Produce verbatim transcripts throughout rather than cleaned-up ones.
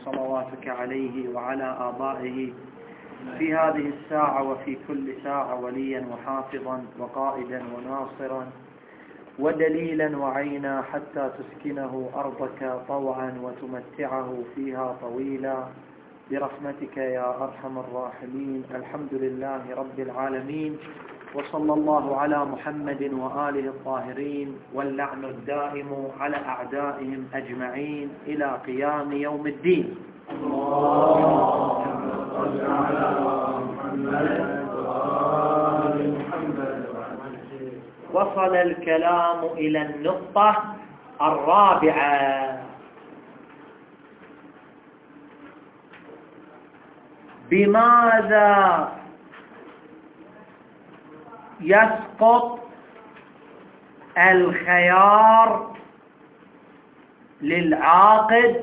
صلواتك عليه وعلى آبائه في هذه الساعة وفي كل ساعة وليا وحافظا وقائدا وناصرا ودليلا وعينا حتى تسكنه أرضك طوعا وتمتعه فيها طويلا برحمتك يا أرحم الراحمين. الحمد لله رب العالمين، وصلى الله على محمد وآله الطاهرين، واللعن الدائم على أعدائهم أجمعين إلى قيام يوم الدين. اللهم صل على محمد وآل محمد. وصل الكلام إلى النقطة الرابعة: بماذا يسقط الخيار للعاقد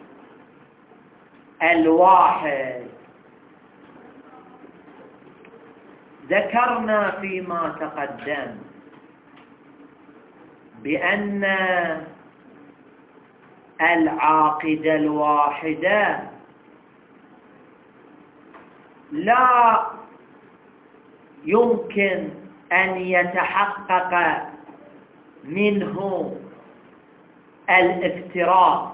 الواحد؟ ذكرنا فيما تقدم بأن العاقد الواحد لا يمكن أن يتحقق منه الافتراق،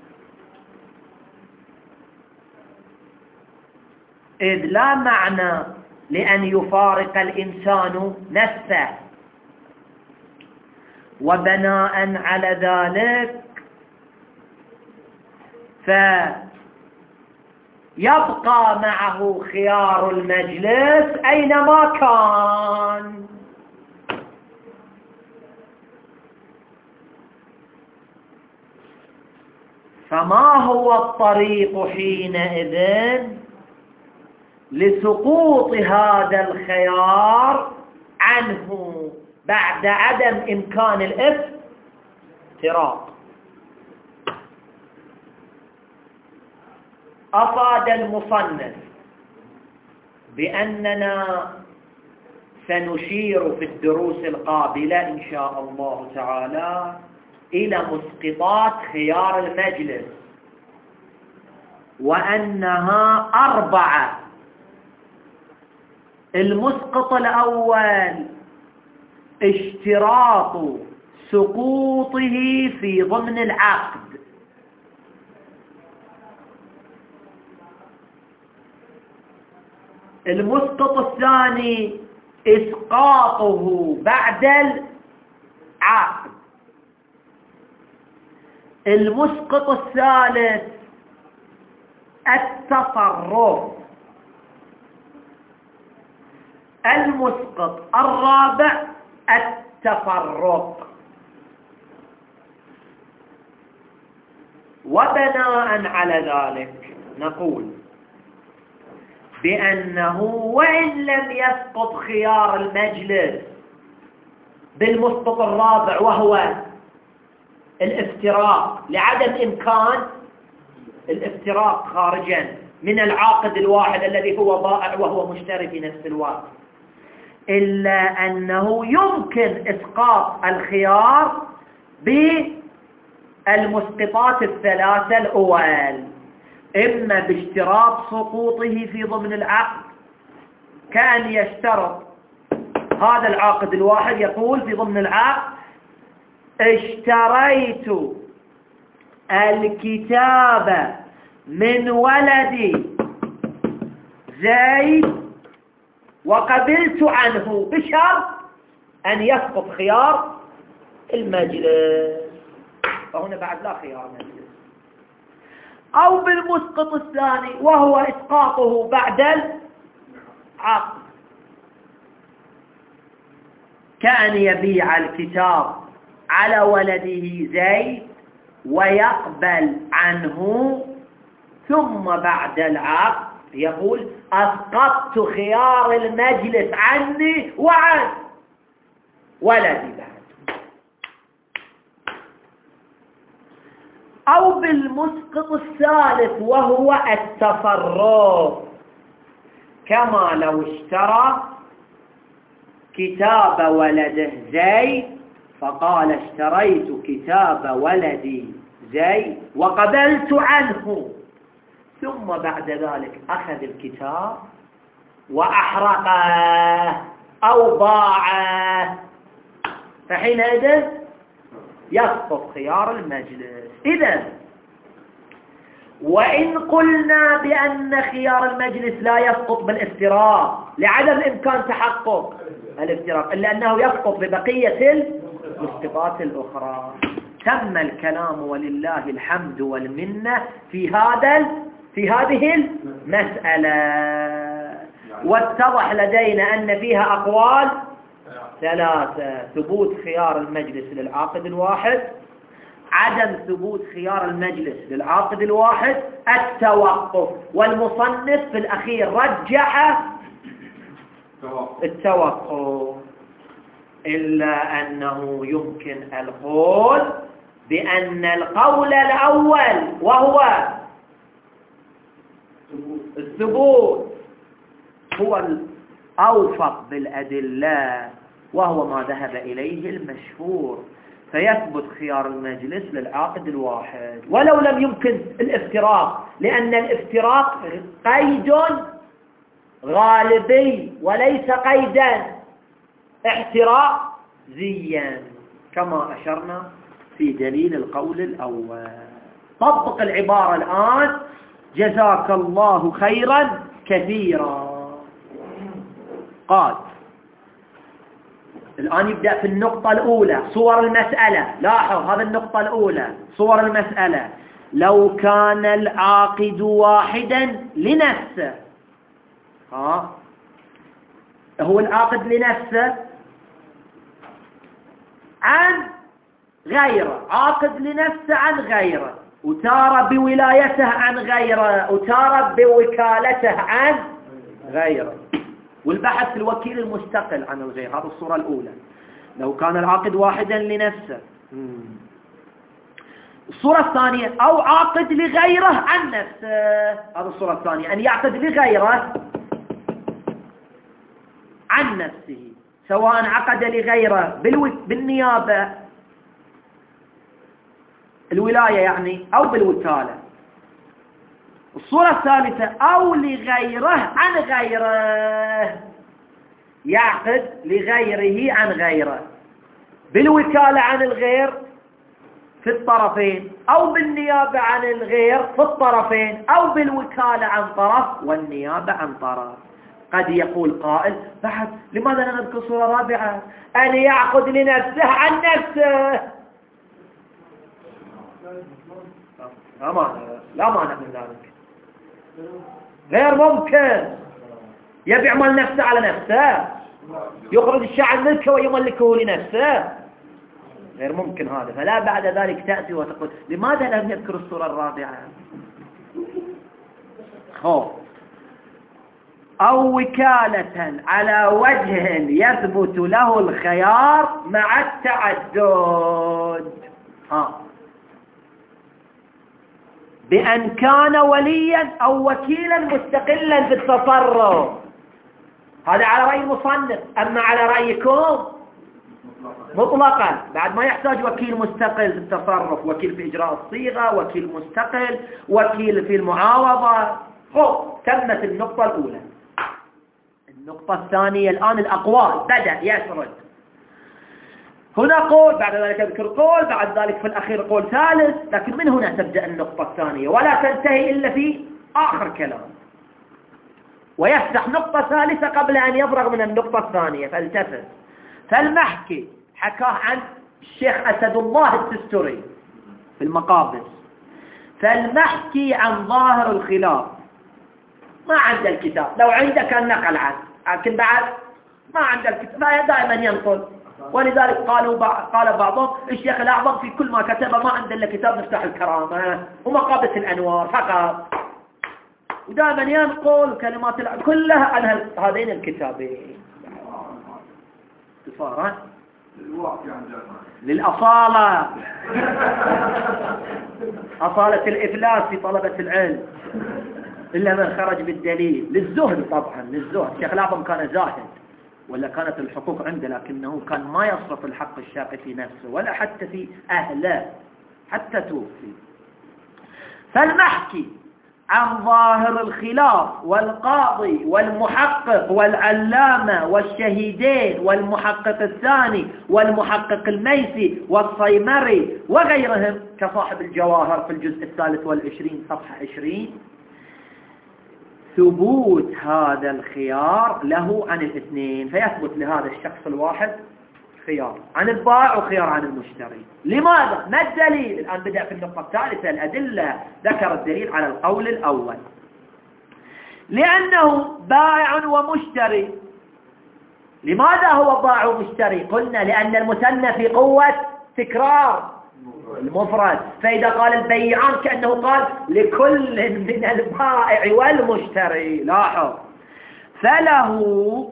إذ لا معنى لأن يفارق الإنسان نفسه، وبناء على ذلك فيبقى معه خيار المجلس أينما كان. فما هو الطريق حينئذ لسقوط هذا الخيار عنه بعد عدم إمكان الافتراق؟ أفاد المصنف بأننا سنشير في الدروس القابلة إن شاء الله تعالى إلى مسقطات خيار المجلس، وأنها أربعة. المسقط الأول اشتراط سقوطه في ضمن العقد. المسقط الثاني إسقاطه بعد العقد. المسقط الثالث التصرف. المسقط الرابع التفرق. وبناء على ذلك نقول بأنه وإن لم يسقط خيار المجلس بالمسقط الرابع وهو الافتراق لعدم إمكان الافتراق خارجا من العاقد الواحد الذي هو بائع وهو مشتري في نفس الوقت، إلا أنه يمكن إسقاط الخيار بالمسقطات الثلاثة الأول، إما باشتراط سقوطه في ضمن العقد، كأن يشترط هذا العاقد الواحد يقول في ضمن العقد: اشتريت الكتاب من ولدي زيد وقبلت عنه، بشرط أن يسقط خيار المجلس، فهنا بعد لا خيار مجلس. أو بالمسقط الثاني وهو إسقاطه بعد العقد، كأن يبيع الكتاب على ولده زيد ويقبل عنه، ثم بعد العقد يقول: أسقطت خيار المجلس عني وعن ولدي بعد. أو بالمسقط الثالث وهو التفرق، كما لو اشترى كتاب ولده زيد فقال: اشتريت كتاب ولدي زيد وقبلت عنه، ثم بعد ذلك أخذ الكتاب وأحرقه أو ضاعه، فحينئذ يسقط خيار المجلس. إذن وإن قلنا بأن خيار المجلس لا يسقط بالافتراق لعدم إمكان تحقق الافتراق إلا أنه يسقط ببقية المسقطات الأخرى، تم الكلام ولله الحمد والمنة في هذا في هذه المسألة. واتضح لدينا أن فيها أقوال ثلاثة: ثبوت خيار المجلس للعاقد الواحد، عدم ثبوت خيار المجلس للعاقد الواحد، التوقف. والمصنف في الأخير رجح التوقف، إلا أنه يمكن القول بأن القول الأول وهو الثبوت هو الأوفق بالأدلة، وهو ما ذهب إليه المشهور، فيثبت خيار المجلس للعاقد الواحد ولو لم يمكن الافتراق، لأن الافتراق قيد غالبي وليس قيدا احترازيا كما أشرنا في دليل القول الأول. طبق العبارة الآن، جزاك الله خيرا كثيرا. قال الآن يبدأ في النقطة الأولى صور المسألة. لاحظ هذا النقطة الأولى صور المسألة. لو كان العاقد واحدا لنفسه، ها هو العاقد لنفسه عن غيره، عاقد لنفسه عن غيره، وتارى بولايته عن غيره، وتارى بوكالته عن غيره، والبحث في الوكيل المستقل عن الغير. هذه الصورة الأولى، لو كان العاقد واحدا لنفسه. الصورة الثانية أو عاقد لغيره عن نفسه. هذه الصورة الثانية، أن يعقد لغيره عن نفسه، سواء عقد لغيره بالنيابة الولاية يعني أو بالوكالة. الصورة الثالثة أو لغيره عن غيره، يعقد لغيره عن غيره بالوكالة عن الغير في الطرفين، أو بالنيابة عن الغير في الطرفين، أو بالوكالة عن طرف والنيابة عن طرف. قد يقول قائل بعد لماذا لا نذكر صورة رابعة؟ أن يعقد لنفسه عن نفسه. لا مانع لا مانع من ذلك، غير ممكن يبيع مال نفسه على نفسه، يخرج الشيء عن ملكه ويملكه لنفسه، غير ممكن هذا. فلا بعد ذلك تأتي وتقول لماذا لم نذكر الصورة الرابعة؟ خوف. أو وكالة على وجه يثبت له الخيار مع التعدد، ها بأن كان وليا أو وكيلا مستقلا في التصرف. هذا على رأي المصنف. أما على رأيكم مطلقا، بعد ما يحتاج وكيل مستقل في التصرف، وكيل في إجراء الصيغة، وكيل مستقل، وكيل في المعاوضة. خب تمت النقطة الأولى. النقطة الثانية الآن الأقوال، بدأ يسرد. هنا قول، بعد ذلك يذكر قول، بعد ذلك في الأخير قول ثالث، لكن من هنا تبدأ النقطة الثانية ولا تنتهي إلا في آخر كلام، ويفتح نقطة ثالثة قبل أن يفرغ من النقطة الثانية. فالتفت. فالمحكي حكاه عن الشيخ أسد الله التستري في المقابس. فالمحكي عن ظاهر الخلاف ما عند الكتاب، لو عنده كان نقل عنه، لكن بعد ما عند الكتاب، دائما ينقل. ولذلك قالوا قال بعضهم الشيخ الأعظم في كل ما كتب ما عنده إلا كتاب مفتاح الكرامة ومقابس الأنوار فقط، ودائما ينقل كلمات كلها عن هذين الكتابين. اختصارا للأصالة، أصالة الإفلاس في طلبة العلم إلا من خرج بالدليل. للزهد طبعا، للزهد. الشيخ الأعظم كان زاهد، ولا كانت الحقوق عنده، لكنه كان ما يصرف الحق الشاقي في نفسه ولا حتى في أهله حتى توفي. فالمحكي عن ظاهر الخلاف، والقاضي والمحقق والعلامة والشهيدين والمحقق الثاني والمحقق الميسي والصيمري وغيرهم كصاحب الجواهر في الجزء الثالث والعشرين صفحة عشرين، ثبوت هذا الخيار له عن الاثنين، فيثبت لهذا الشخص الواحد خيار عن البائع وخيار عن المشتري. لماذا؟ ما الدليل؟ الآن بدأ في النقطة الثالثة الأدلة، ذكر الدليل على القول الأول، لأنه بائع ومشتري. لماذا هو بائع ومشتري؟ قلنا لأن المثنى في قوة تكرار المفرد، فإذا قال البيعان كأنه قال لكل من البائع والمشتري. لاحظ، فله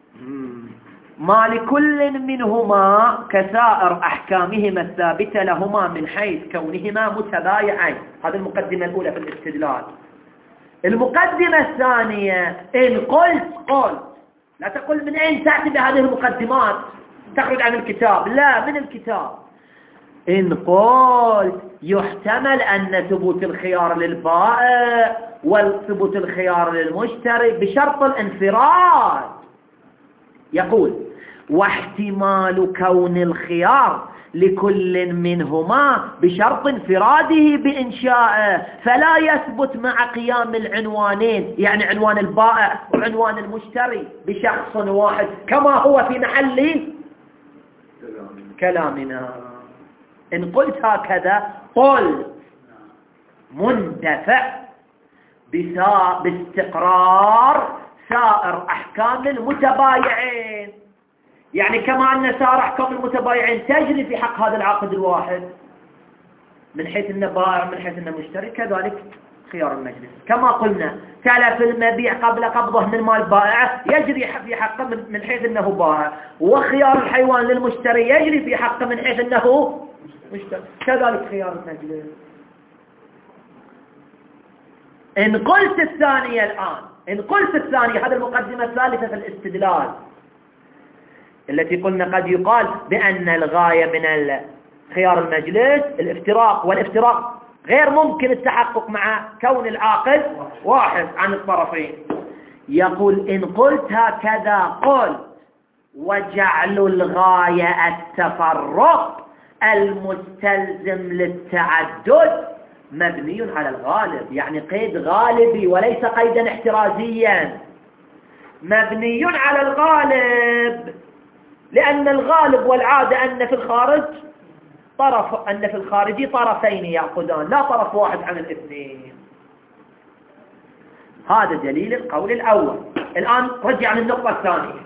ما لكل منهما كسائر أحكامهما الثابتة لهما من حيث كونهما متبايعين. هذه المقدمة الأولى في الاستدلال. المقدمة الثانية، إن قلت قلت، لا تقل من أين تأتي بهذه المقدمات تخرج عن الكتاب، لا، من الكتاب. إن قلت يحتمل أن ثبوت الخيار للبائع وثبوت الخيار للمشتري بشرط الانفراد. يقول: واحتمال كون الخيار لكل منهما بشرط انفراده بإنشائه، فلا يثبت مع قيام العنوانين، يعني عنوان البائع وعنوان المشتري، بشخص واحد كما هو في محل كلامنا. إن قلت هكذا قل مندفع باستقرار سائر أحكام المتبايعين، يعني كما أن سائر أحكام المتبايعين تجري في حق هذا العقد الواحد من حيث أنه بائع من حيث أنه مشتري، كذلك خيار المجلس. كما قلنا تلف المبيع قبل قبضه من مال بائعه يجري في حقه من حيث أنه بائع، وخيار الحيوان للمشتري يجري في حقه من حيث أنه مشتري، كذلك خيار المجلس. إن قلت الثانية الآن، إن قلت الثانية، هذه المقدمة الثالثة في الاستدلال التي قلنا قد يقال بأن الغاية من خيار المجلس الافتراق، والافتراق غير ممكن التحقق مع كون العاقد واحد عن الطرفين. يقول: إن قلت هكذا قل وجعل الغاية التفرق المستلزم للتعدد مبني على الغالب، يعني قيد غالبي وليس قيدا احترازيا، مبني على الغالب، لأن الغالب والعادة أن في الخارج طرف، أن في الخارج طرفين يأخذان، لا طرف واحد عن الاثنين. هذا دليل القول الأول. الآن رجع للنقطة الثانية،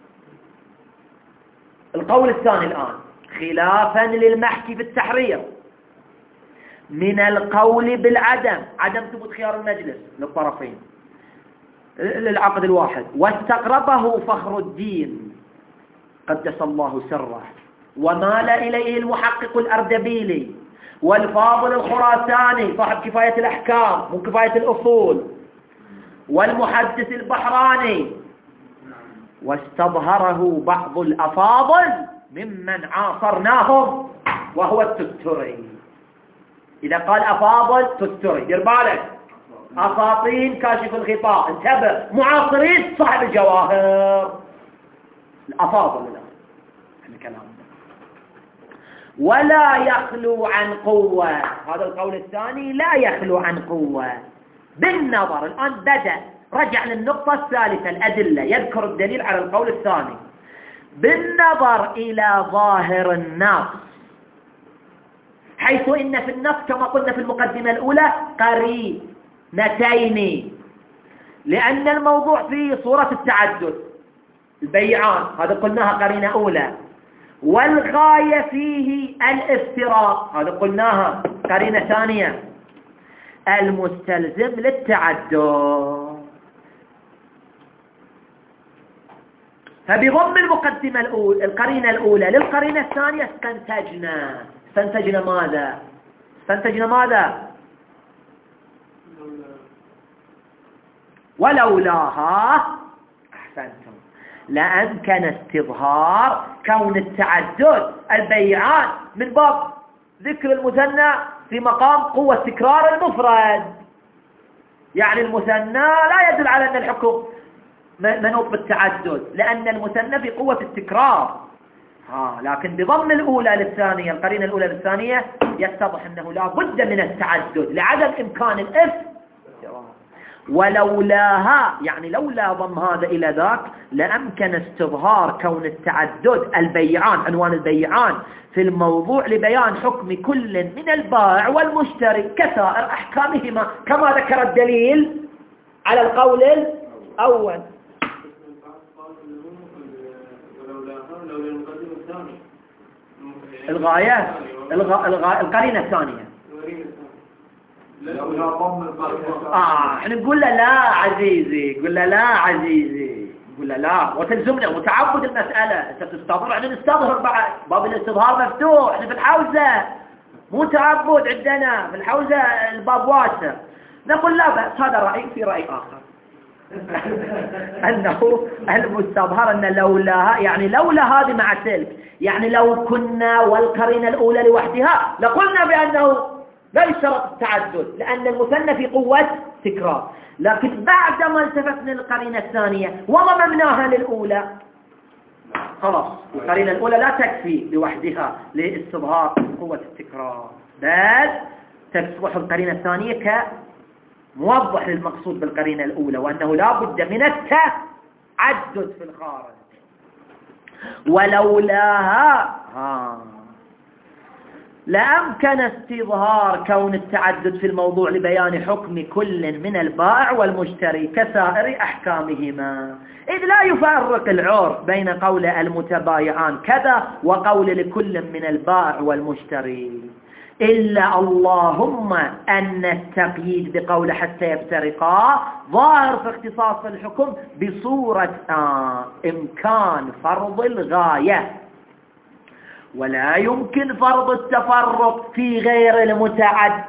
القول الثاني الآن خلافا للمحكي في التحرير من القول بالعدم، عدم ثبوت خيار المجلس للطرفين للعقد الواحد، واستقربه فخر الدين قدس الله سره، ومال إليه المحقق الأردبيلي والفاضل الخراساني صاحب كفاية الأحكام من كفاية الأصول، والمحدث البحراني، واستظهره بعض الأفاضل ممن عاصرناهم وهو التستري. إذا قال أفاضل تستري دير بالك، أساطين كاشف الغطاء انتبه، معاصرين صاحب الجواهر، الأفاضل الآن الكلام. ولا يخلو عن قوة، هذا القول الثاني لا يخلو عن قوة بالنظر. الآن بدأ رجع للنقطة الثالثة الأدلة، يذكر الدليل على القول الثاني بالنظر إلى ظاهر النص، حيث إن في النص كما قلنا في المقدمة الأولى قرينتين، لأن الموضوع في صورة التعدد، البيعان هذا قلناها قرينة أولى، والغاية فيه الافتراق هذا قلناها قرينة ثانية، المستلزم للتعدد. فبضم المقدمة الأولى القرينة الأولى للقرينة الثانية استنتجنا استنتجنا ماذا؟ استنتجنا ماذا؟ ولولاها أحسنتم لأمكن استظهار كون التعدد البيعان من باب ذكر المثنى في مقام قوة تكرار المفرد. يعني المثنى لا يدل على أن الحكم منوط بالتعدد، لأن المثنى في قوة التكرار. ها لكن بضم الأولى للثانية، القرينة الأولى للثانية، يتضح أنه لا بد من التعدد لعدم إمكان الإف. ولولاها يعني لولا ضم هذا إلى ذاك لأمكن استظهار كون التعدد البيعان، عنوان البيعان في الموضوع لبيان حكم كل من البائع والمشتري كسائر أحكامهما، كما ذكر الدليل على القول الأول. الغاية الغ... الغ... القرينة الثانية. آه احنا نقول له لا عزيزي، نقول له لا عزيزي، نقول له لا وتلزمنا متعبد المسألة. انت تستظهر، احنا نستظهر بعد، باب الاستظهار مفتوح، احنا في الحوزة مو تعبد، عندنا في الحوزة الباب واسع. نقول لا بأس، هذا رأي في رأي آخر أنه المستظهر أن لولاها يعني لولا هذه مع تلك، يعني لو كنا والقرينة الأولى لوحدها لقلنا بأنه لا يشترط التعدد لأن المثنى في قوة تكرار. لكن بعدما التفتنا للقرينة الثانية وضممناها للأولى خلاص القرينة الأولى لا تكفي لوحدها لاستظهار قوة التكرار، بل تصبح القرينة الثانية كموضح للمقصود بالقرينة الأولى، وأنه لا بد من التعدد في الخارج. ولولاها ها لأمكن استظهار كون التعدد في الموضوع لبيان حكم كل من البائع والمشتري كسائر أحكامهما، إذ لا يفرق العرف بين قول المتبايعان كذا وقول لكل من البائع والمشتري، إلا اللهم أن التقييد بقول حتى يفترقا ظاهر في اختصاص الحكم بصورة آه إمكان فرض الغاية، ولا يمكن فرض التفرق في غير المتعدد.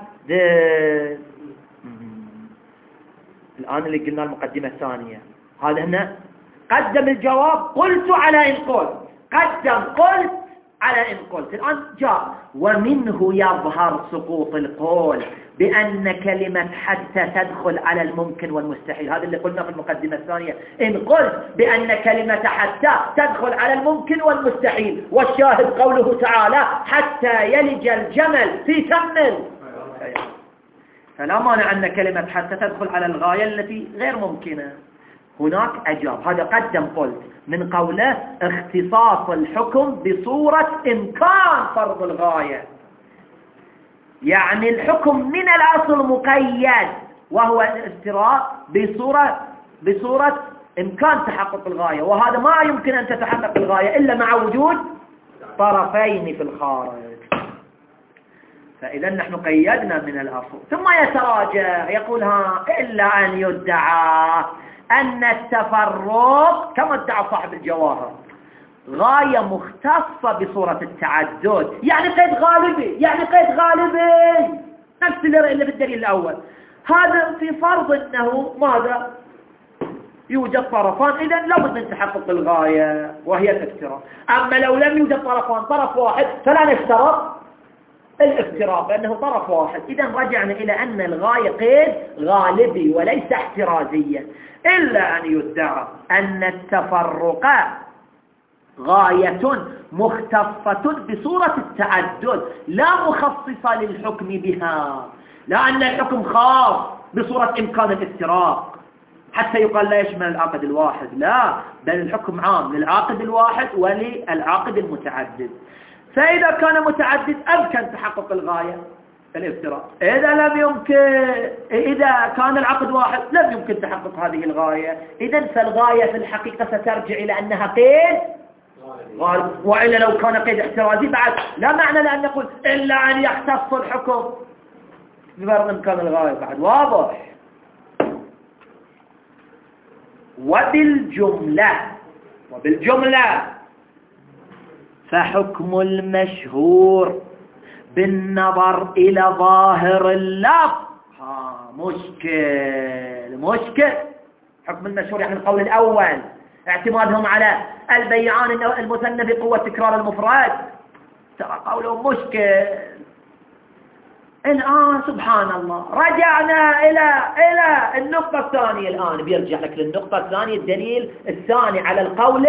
الآن اللي قلنا المقدمة الثانية، هذا هنا قدم الجواب قلت على إن قلت، قدم قلت على إن قلت. الآن جاء ومنه يظهر سقوط القول بأن كلمة حتى تدخل على الممكن والمستحيل. هذا اللي قلنا في المقدمة الثانية، إن قلت بأن كلمة حتى تدخل على الممكن والمستحيل، والشاهد قوله تعالى حتى يلج الجمل في سم، فلا مانع أن كلمة حتى تدخل على الغاية التي غير ممكنة. هناك أجاب، هذا قدم قلت من قوله اختصاص الحكم بصورة إمكان فرض الغاية، يعني الحكم من الأصل مقيد وهو الافتراء بصورة بصورة إمكان تحقق الغاية، وهذا ما يمكن أن تتحقق الغاية إلا مع وجود طرفين في الخارج. فإذا نحن قيدنا من الأصل. ثم يتراجع يقول ها إلا أن يدعى أن التفرق كما ادعى صاحب الجواهر غاية مختصة بصورة التعدد، يعني قيد غالبي، يعني قيد غالبي نفس اللي في الدليل الأول. هذا في فرض أنه ماذا يوجد طرفان، إذن لابد من تحقق الغاية وهي الافتراء. أما لو لم يوجد طرفان، طرف واحد، فلا نشترط الافتراء لأنه طرف واحد. إذن رجعنا إلى أن الغاية قيد غالبي وليس احترازيا. إلا أن يدعى أن التفرق غاية مختصة بصورة التعدد لا مخصصة للحكم بها، لا أن الحكم خاص بصورة إمكان الافتراق حتى يقال لا يشمل العقد الواحد، لا، بل الحكم عام للعقد الواحد وللعقد المتعدد. فإذا كان متعدد أمكن تحقق الغاية الافتراء، إذا لم يمكن، إذا كان العقد واحد لم يمكن تحقق هذه الغاية. إذن فالغاية في الحقيقة سترجع إلى أنها قيد غالب، وإلا لو كان قيد احترازي بعد لا معنى لأن نقول إلا أن يختص الحكم بفرض إمكان الغاية، بعد واضح. وبالجملة وبالجملة فحكم المشهور بالنظر إلى ظاهر اللفظ ها مشكل مشكل حكم المشهور يعني القول الأول اعتمادهم على البيعان المثنى بقوة تكرار المفرد، ترى قولهم مشكل. الآن سبحان الله رجعنا إلى إلى النقطة الثانية. الآن بيرجع لك للنقطة الثانية، الدليل الثاني على القول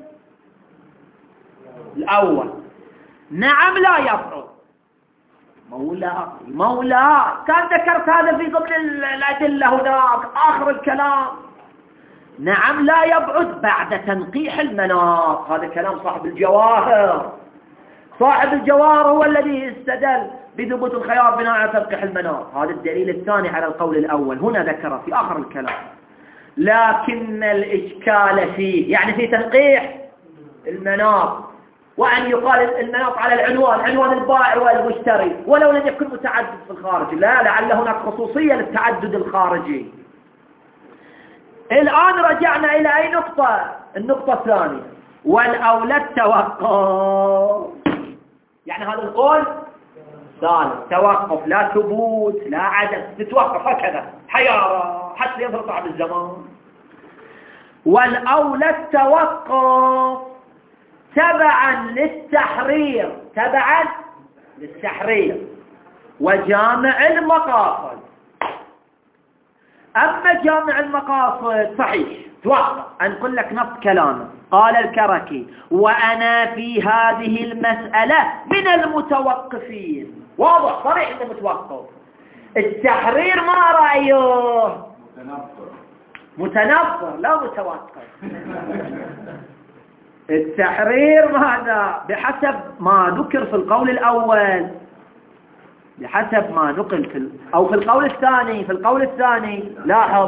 الأول. نعم لا يفعل مولا مولا كان ذكرت هذا في ضمن الأدلة هناك آخر الكلام. نعم لا يبعد بعد تنقيح المناط. هذا كلام صاحب الجواهر. صاحب الجواهر هو الذي استدل بثبوت الخيار بناء على تنقيح المناط. هذا الدليل الثاني على القول الأول، هنا ذكره في آخر الكلام. لكن الإشكال فيه يعني في تنقيح المناط، وأن يقال المناط على العنوان، عنوان البائع والمشتري، ولو لم يكن متعدد في الخارج. لا، لعل هناك خصوصية للتعدد الخارجي. الآن رجعنا إلى أي نقطة؟ النقطة الثانية، والأولى التوقف. يعني هذا القول ثالث، توقف، لا ثبوت لا عدم، تتوقف هكذا حيارة حتى يظهر صاحب الزمان. والأولى التوقف تبعا للتحرير، تبعا للتحرير وجامع المقاصد. أما جامع المقاصد صحيح توقف. أنقل لك نص كلامه. قال الكركي: وأنا في هذه المسألة من المتوقفين. واضح صريح أنه متوقف. التحرير ما رأيه؟ متنفر. متنفر لا متوقف. التحرير ماذا؟ بحسب ما ذكر في القول الأول، بحسب ما نقل في أو في القول الثاني. في القول الثاني لاحظ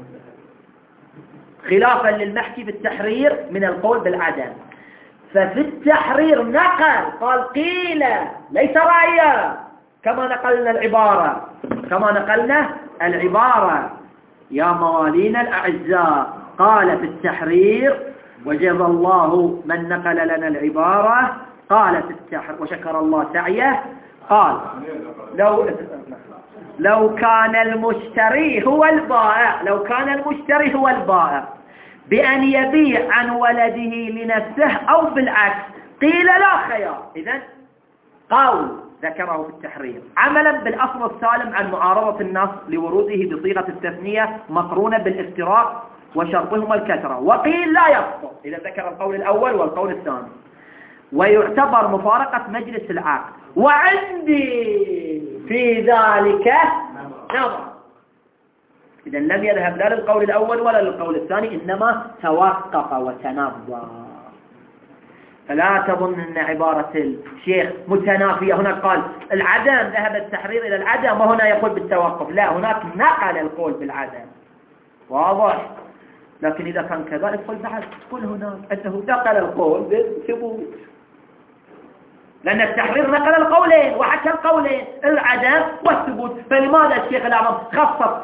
خلافا للمحكي بالتحرير من القول بالعدم. ففي التحرير نقل، قال قيل ليس رأيا، كما نقلنا العبارة كما نقلنا العبارة يا موالينا الأعزاء. قال في التحرير وجزى الله من نقل لنا العبارة. قال في التحرير وشكر الله سعيه. قال لو لو كان المشتري هو البائع لو كان المشتري هو البائع بأن يبيع عن ولده لنفسه أو بالعكس قيل لا خيار. إذن قول ذكره في التحرير عملا بالأصل السالم عن معارضة النص لوروده بصيغة التثنية مقرونة بالافتراق وشرطهما الكثرة. وقيل لا يسقط. إذا ذكر القول الأول والقول الثاني. ويعتبر مفارقة مجلس العقد. وعندي في ذلك نظر. إذا لم يذهب لا للقول الأول ولا للقول الثاني، إنما توقف وتنظر. فلا تظن أن عبارة الشيخ متنافية. هناك قال العدم، ذهب التحرير إلى العدم، وهنا يقول بالتوقف. لا، هناك نقل القول بالعدم. واضح؟ لكن إذا كان كذلك قل بعد قل هناك أنه نقل القول بالثبوت، لأن التحرير نقل القولين وحكى القولين العدم والثبوت. فلماذا الشيخ الأعظم خصص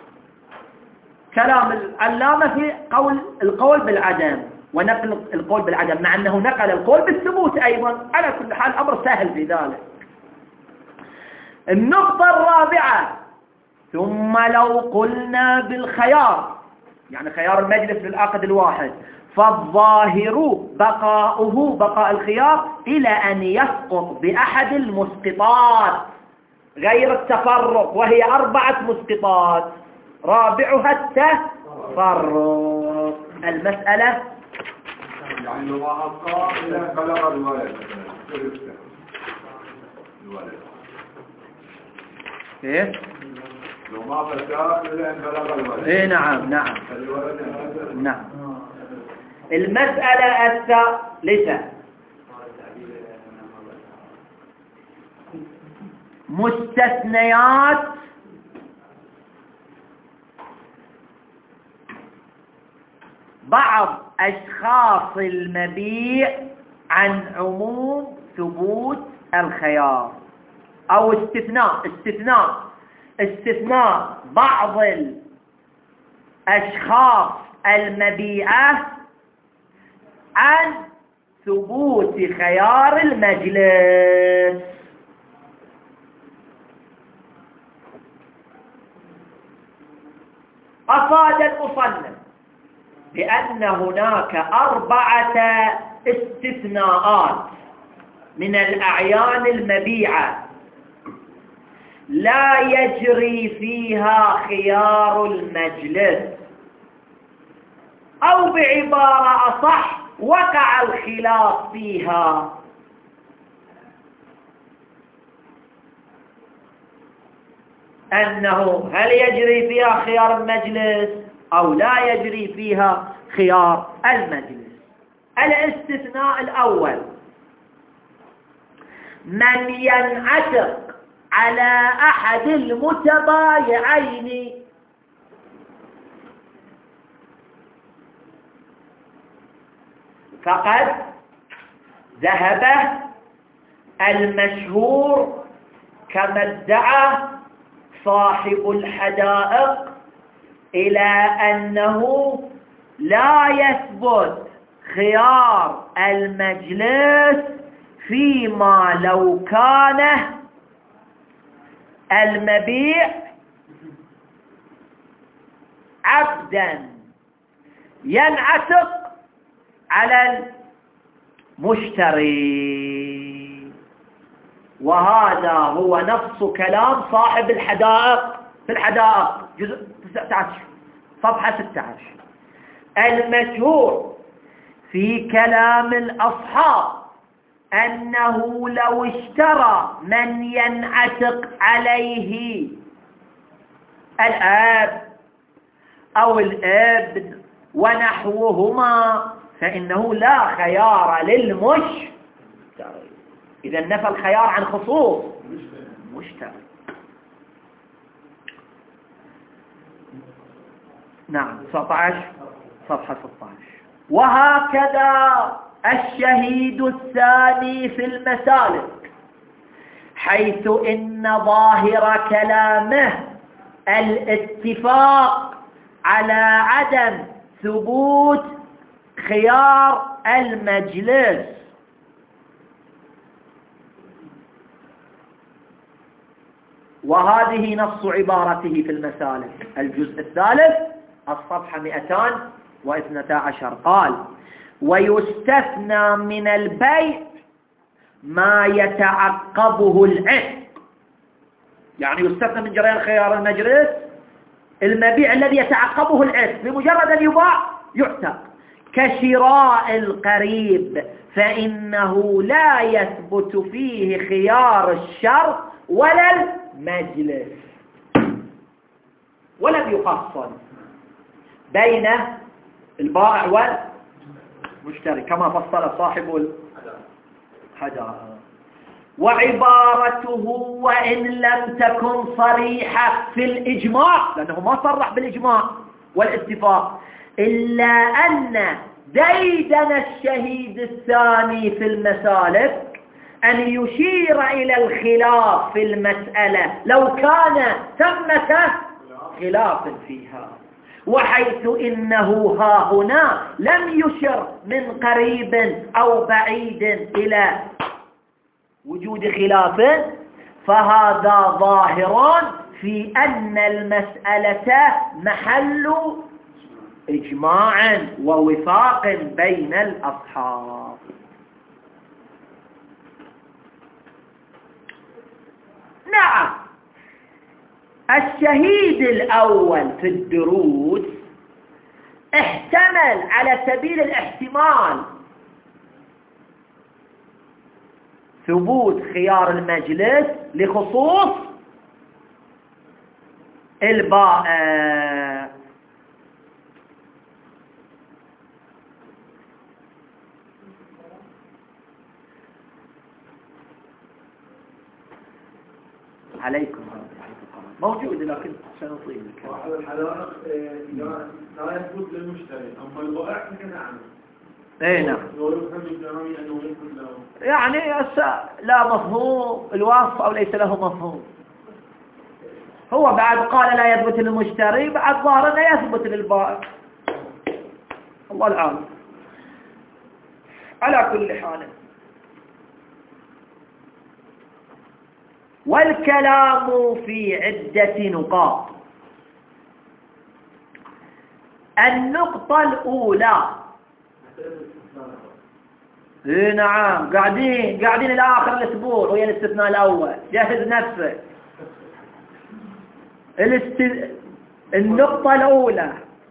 كلام العلامة في قول القول بالعدم ونقل القول بالعدم، مع أنه نقل القول بالثبوت أيضا؟ على كل حال أمر سهل في ذلك. النقطة الرابعة: ثم لو قلنا بالخيار، يعني خيار المجلس للعقد الواحد، فالظاهر بقاؤه بقاء الخيار إلى أن يسقط بأحد المسقطات غير التفرق، وهي أربعة مسقطات، رابعها التفرق. المسألة يعني لو ما أبقى إلى بلغ الولد إيه؟ لو ما بقى إلى بلغ الولد. إيه نعم نعم نعم. المسألة الثالثة: مستثنيات بعض أشخاص المبيع عن عموم ثبوت الخيار، أو استثناء استثناء استثناء بعض الأشخاص المبيعة عن ثبوت خيار المجلس. أفاد المصنف بأن هناك أربعة استثناءات من الأعيان المبيعة لا يجري فيها خيار المجلس، أو بعبارة أصح وقع الخلاف فيها. أنه هل يجري فيها خيار المجلس أو لا يجري فيها خيار المجلس. الاستثناء الأول: من ينعتق على أحد المتبايعين، فقد ذهب المشهور كما ادعى صاحب الحدائق إلى أنه لا يثبت خيار المجلس فيما لو كان المبيع عبدا ينعتق على المشتري، وهذا هو نفس كلام صاحب الحدائق في الحدائق جزء تسعة عشر صفحة ستة عشر. المشهور في كلام الأصحاب أنه لو اشترى من ينعتق عليه الأب أو الابن ونحوهما فإنه لا خيار للمشتري. إذا نفى الخيار عن خصوص مشتري. نعم تسعة عشر صفحة ستة عشر. وهكذا الشهيد الثاني في المسالك، حيث إن ظاهر كلامه الاتفاق على عدم ثبوت خيار المجلس، وهذه نص عبارته في المسالك الجزء الثالث الصفحة مئتين واثنتا عشر. قال: ويستثنى من البيع ما يتعقبه العتق، يعني يستثنى من جريان خيار المجلس المبيع الذي يتعقبه العتق، بمجرد أن يباع يعتق، كشراء القريب، فإنه لا يثبت فيه خيار الشرط ولا المجلس، ولم يفصل بين البائع والمشتري كما فصل صاحب الحدائق. وعبارته وإن لم تكن صريحة في الإجماع، لأنه ما صرح بالإجماع والاتفاق، إلا أن ديدن الشهيد الثاني في المسالك أن يشير إلى الخلاف في المسألة لو كان ثمة خلاف فيها، وحيث إنه ها هنا لم يشر من قريب أو بعيد إلى وجود خلاف، فهذا ظاهر في أن المسألة محل إجماع ووفاق بين الأصحاب. نعم، الشهيد الأول في الدروس احتمل على سبيل الاحتمال ثبوت خيار المجلس لخصوص البائع، عليكم موجود لكن سنطيل الكلام. وعلى الحدائق لا يثبت للمشتري، أما البائع فكنعم. اي نعم. يعني لا مفهوم الوصف أو ليس له مفهوم. هو بعد قال لا يثبت للمشتري، بعد ظهر لا يثبت للبائع. الله العالم. على كل حال، والكلام في عدة نقاط. النقطة الأولى، اي نعم قاعدين قاعدين إلى آخر الأسبوع وهي الاستثناء الأول، جهز نفسك. الاست... النقطة الأولى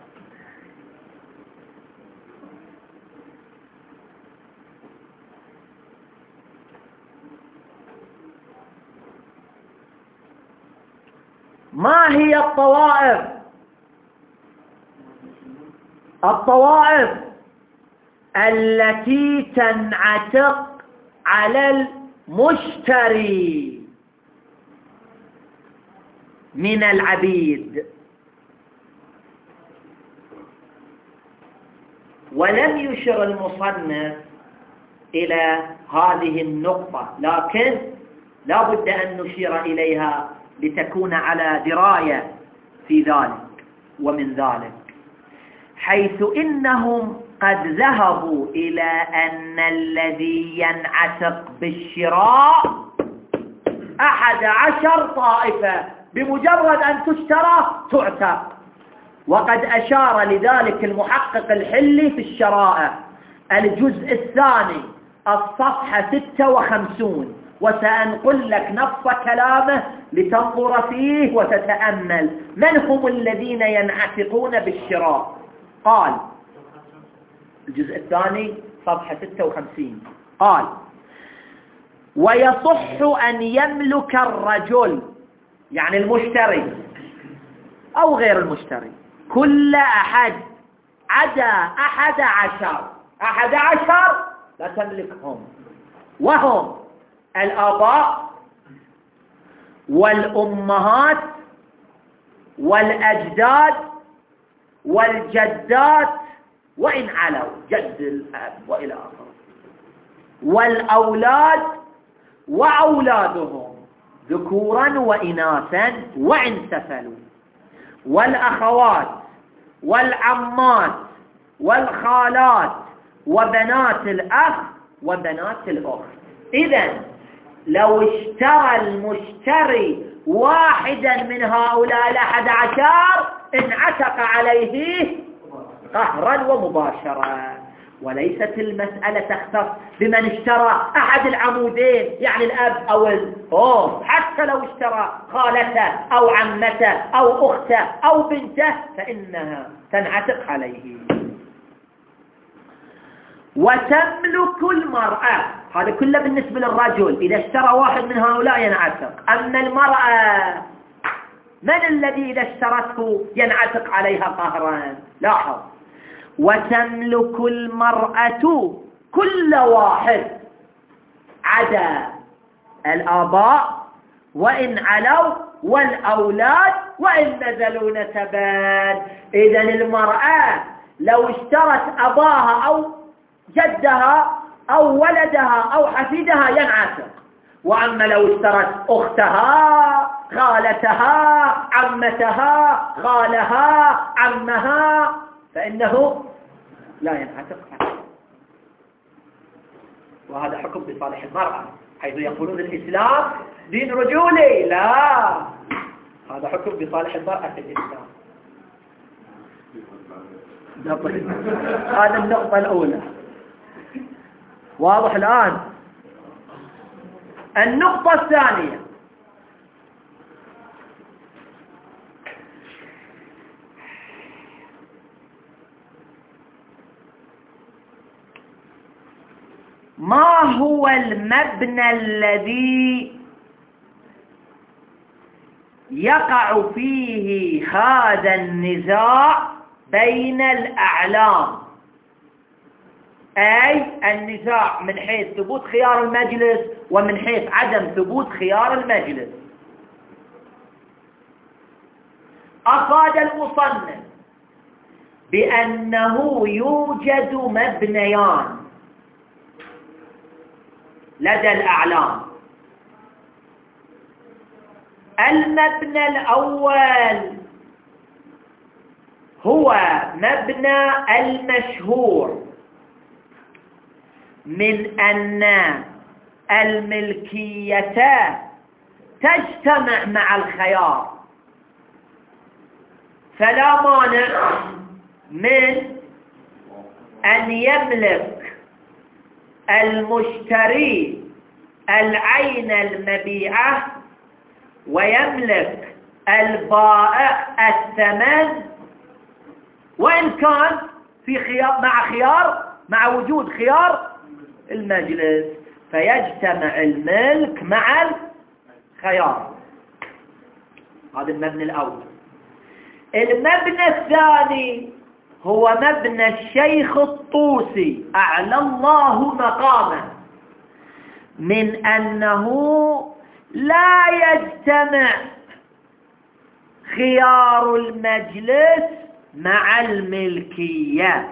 ما هي الطوائف؟ الطوائف التي تنعتق على المشتري من العبيد. ولم يشر المصنف إلى هذه النقطة، لكن لا بد أن نشير إليها لتكون على دراية في ذلك ومن ذلك، حيث إنهم قد ذهبوا إلى أن الذي ينعتق بالشراء أحد عشر طائفة، بمجرد أن تشترى تعتق. وقد أشار لذلك المحقق الحلي في الشرائع الجزء الثاني الصفحة ستة وخمسين، وسأنقل لك نص كلامه لتنظر فيه وتتأمل. من هم الذين ينعتقون بالشراء؟ قال الجزء الثاني صفحة ستة وخمسين، قال: ويصح أن يملك الرجل، يعني المشتري أو غير المشتري، كل أحد عدا أحد عشر. أحد عشر لا تملكهم، وهم الآباء والأمهات والأجداد والجدات وإن علوا، جد الأب وإلى آخره، والأولاد وأولادهم ذكورا وإناثا وإن سفلوا، والأخوات والعمات والخالات وبنات الأخ وبنات الأخت. إذن لو اشترى المشتري واحدا من هؤلاء الأحد عشر انعتق عليه قهرا ومباشرة. وليست المسألة تختص بمن اشترى أحد العمودين، يعني الأب أو الأم، حتى لو اشترى خالته أو عمته أو أخته أو بنته فإنها تنعتق عليه. وتملك المرأة، هذا كله بالنسبة للرجل، إذا اشترى واحد من هؤلاء ينعتق. أما المرأة من الذي إذا اشترته ينعتق عليها قهرا؟ لاحظ: وتملك المرأة كل واحد عدا الآباء وإن علوا والأولاد وإن نزلوا نسبا. إذن المرأة لو اشترت أباها أو جدها أو ولدها أو حفيدها ينعتق. وأما لو اشترت أختها، خالتها، عمتها، خالها، عمها، فإنه لا ينعتق عليه. وهذا حكم بصالح المرأة، حيث يقولون الإسلام دين رجولي. لا، هذا حكم بصالح المرأة في الإسلام. هذا النقطة الأولى. واضح الآن؟ النقطة الثانية: ما هو المبنى الذي يقع فيه هذا النزاع بين الأعلام؟ أي النزاع من حيث ثبوت خيار المجلس ومن حيث عدم ثبوت خيار المجلس. أفاد المصنف بأنه يوجد مبنيان لدى الأعلام. المبنى الأول هو مبنى المشهور من أن الملكية تجتمع مع الخيار، فلا مانع من أن يملك المشتري العين المبيعة ويملك البائع الثمن، وإن كان في خيار مع خيار مع وجود خيار المجلس، فيجتمع الملك مع الخيار. هذا المبنى الأول. المبنى الثاني هو مبنى الشيخ الطوسي أعلى الله مقامه، من أنه لا يجتمع خيار المجلس مع الملكية،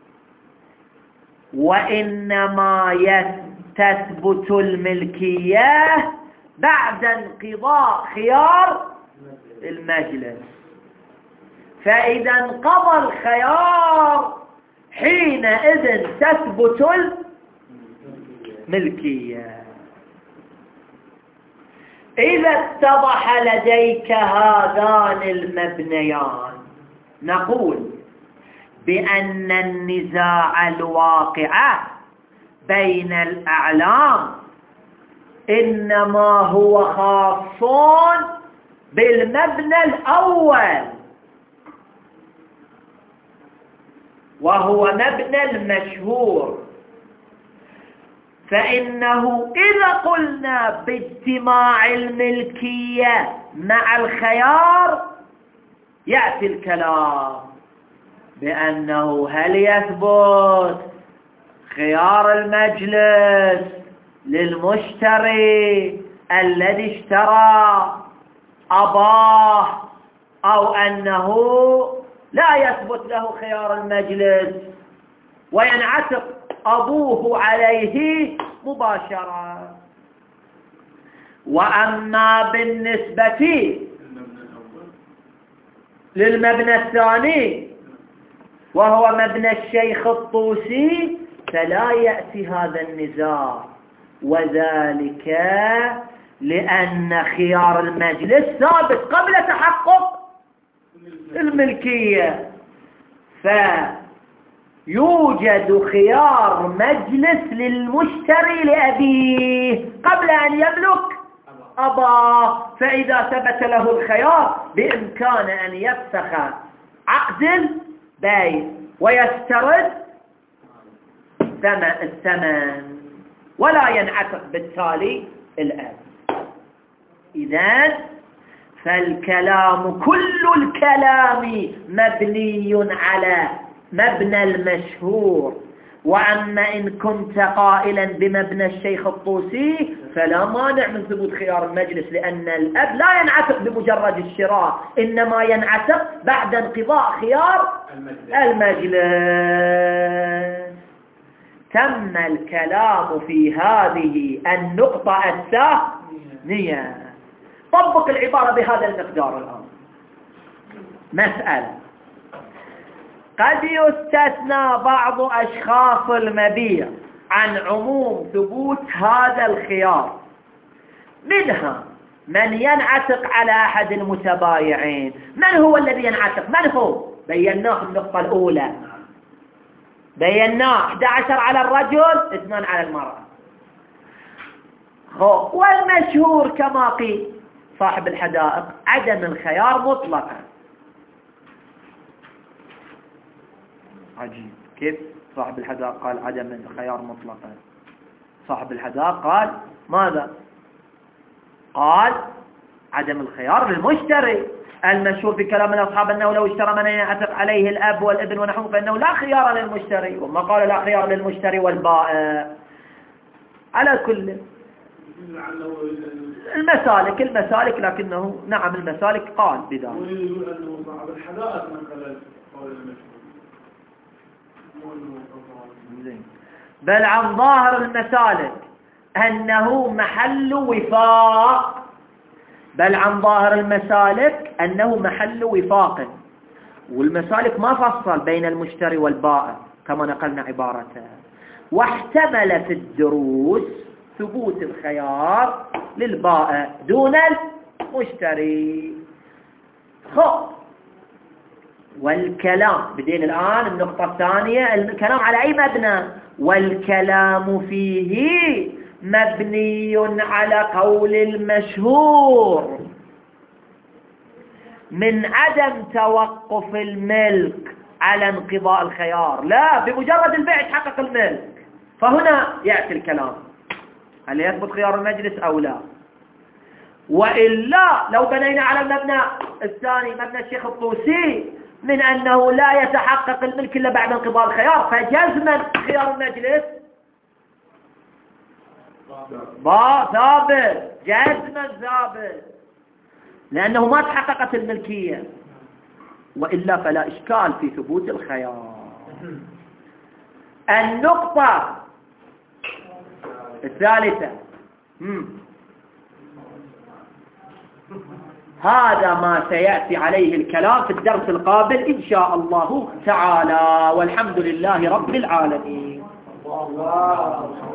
وإنما تثبت الملكية بعد انقضاء خيار المجلس. فإذا انقضى الخيار حينئذ تثبت الملكية. إذا اتضح لديك هذان المبنيان، نقول بأن النزاع الواقع بين الأعلام إنما هو خاص بالمبنى الأول، وهو مبنى المشهور. فإنه إذا قلنا باجتماع الملكية مع الخيار يأتي الكلام بأنه هل يثبت خيار المجلس للمشتري الذي اشترى أباه، أو أنه لا يثبت له خيار المجلس وينعتق أبوه عليه مباشرة. وأما بالنسبة للمبنى الثاني وهو مبنى الشيخ الطوسي فلا يأتي هذا النزاع، وذلك لأن خيار المجلس ثابت قبل تحقق الملكية، فيوجد خيار مجلس للمشتري لأبيه قبل أن يملك أباه. فإذا ثبت له الخيار بإمكان أن يفسخ عقد البيع ويسترد الثمن ولا ينعتق بالتالي الأب. إذن فالكلام كل الكلام مبني على مبنى المشهور. وأما إن كنت قائلا بمبنى الشيخ الطوسي فلا مانع من ثبوت خيار المجلس، لأن الأب لا ينعتق بمجرد الشراء، إنما ينعتق بعد انقضاء خيار المجلس. تم الكلام في هذه النقطة الثانية. طبق العبارة بهذا المقدار الآن. مسألة: قد يستثنى بعض أشخاص المبيع عن عموم ثبوت هذا الخيار، منها من ينعتق على أحد المتبايعين. من هو الذي ينعتق؟ من هو؟ بيناه في النقطة الأولى، بيناه أحد عشر على الرجل، اثنان على المرأة. والمشهور كما قيل صاحب الحدائق عدم الخيار مطلقا. عجيب، كيف صاحب الحدائق قال عدم الخيار مطلقا؟ صاحب الحدائق قال ماذا؟ قال عدم الخيار للمشتري. المشهور في كلام الأصحاب أنه لو اشترى من ينعتق عليه الأب والابن ونحوه فإنه لا خيار للمشتري، وما قال لا خيار للمشتري والبائع. على كل المسالك المسالك لكنه نعم المسالك قال بذلك. ويقول أنه صاحب الحدائق نقل قول المشهور. بل عن ظاهر المسالك أنه محل وفاق بل عن ظاهر المسالك أنه محل وفاق والمسالك ما فصل بين المشتري والبائع كما نقلنا عبارته، واحتمل في الدروس ثبوت الخيار للبائع دون المشتري. خب، والكلام بدين الآن النقطة الثانية، الكلام على أي مبنى؟ والكلام فيه مبني على قول المشهور. من عدم توقف الملك على انقضاء الخيار، لا، بمجرد البيع يتحقق الملك. فهنا يأتي الكلام هل يثبت خيار المجلس أو لا. وإلا لو بنينا على المبنى الثاني مبنى الشيخ الطوسي من أنه لا يتحقق الملك إلا بعد انقضاء الخيار، فجزما خيار المجلس با ثابت، جزما ثابت، لأنه ما تحققت الملكية. وإلا فلا إشكال في ثبوت الخيار. النقطة الثالثة، مم. هذا ما سيأتي عليه الكلام في الدرس القابل إن شاء الله تعالى، والحمد لله رب العالمين.